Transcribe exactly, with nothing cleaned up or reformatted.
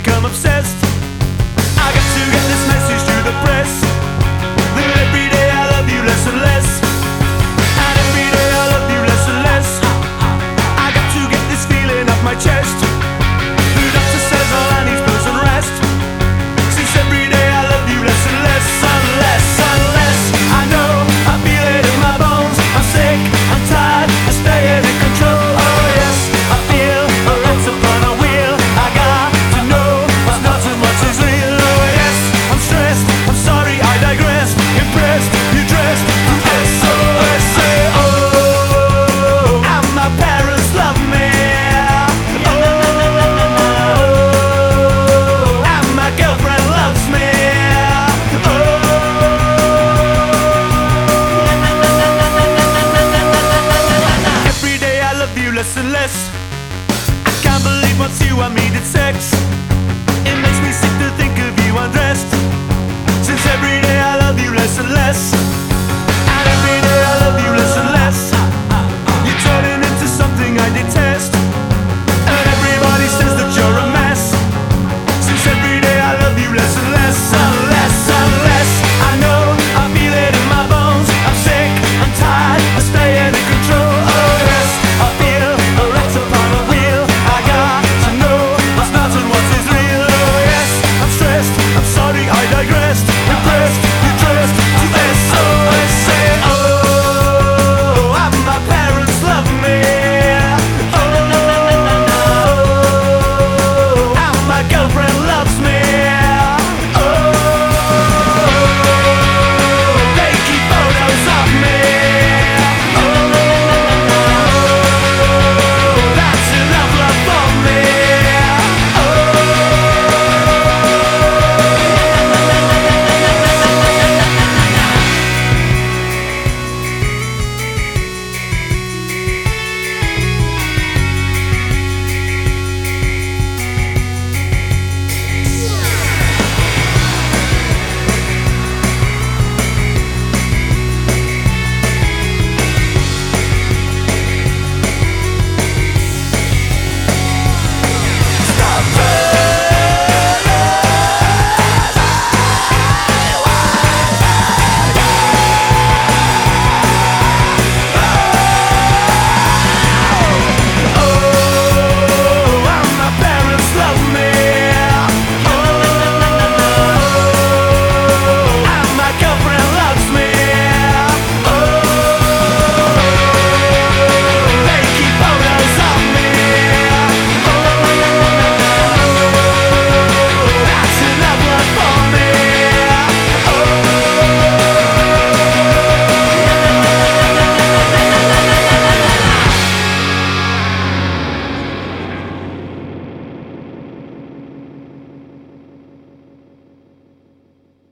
become obsessed. I got to get this message to the press, that every day I love you less and less, and every day I love you less and less. I got to get this feeling off my chest. The doctor says all I need is some rest, since every day I love you less and less, unless, unless I know, I feel it in my bones. I'm sick, I'm tired of staying in control. Oh yes, I feel a lot's upon a wheel. I got to know what's not so much is real. Oh yes, I'm stressed, I'm sorry, I digress. Impressed, you dressed from S O S. Oh, and my parents love me. Oh, and my girlfriend loves me. Oh, every day I love you less and less. I can't believe once you and me did sex. It makes me sick to think of you undressed, since every day I love you less and less, and every day I love you less and less.